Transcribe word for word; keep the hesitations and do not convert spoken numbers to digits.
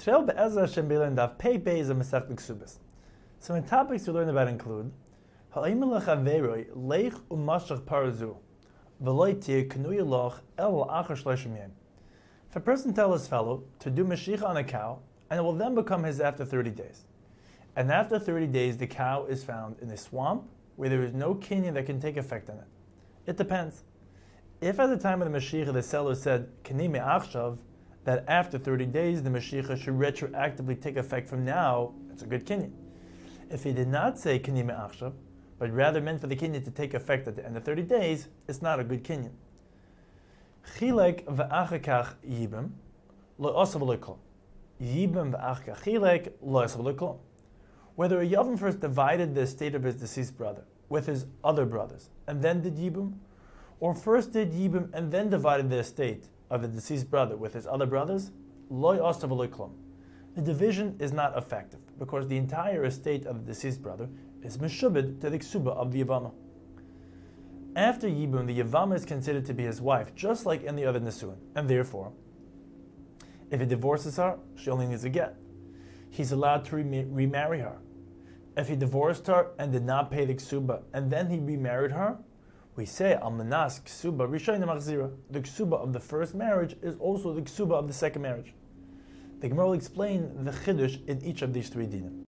Today, Be'ezra Hashem B'Elan Daf Pei Beis of Masechet Ksubas. Some topics to learn about include Ha'im lechaveroi leich u'mashach parazu v'loi tir k'nuya loch el achar shloshim yom. If a person tells his fellow to do Mashiach on a cow, and it will then become his after thirty days. And after thirty days, the cow is found in a swamp where there is no kinyan that can take effect on it. It depends. If at the time of the Mashiach the seller said, K'ni me'achshav, that after thirty days the Mashiach should retroactively take effect from now, it's a good kinyan. If he did not say K'ni me'achshav, but rather meant for the kinyan to take effect at the end of thirty days, it's not a good kinyan. Chilek v'achakach yibim, lo osav l'kol. Yibim v'achakach chilek, lo osav l'kol. Whether a Yavam first divided the estate of his deceased brother with his other brothers, and then did Yibum, or first did Yibum and then divided the estate of the deceased brother with his other brothers, loy osav l'klum. The division is not effective, because the entire estate of the deceased brother is meshubed to the ksuba of the Yavama. After Yibum, the Yavama is considered to be his wife, just like any other Nesuin, and therefore, if he divorces her, she only needs a get. He's allowed to re- remarry her. If he divorced her and did not pay the ksuba, and then he remarried her, we say al manas ksuba rishayna machzira. The ksuba of the first marriage is also the ksuba of the second marriage. The Gemara will explain the chiddush in each of these three dinim.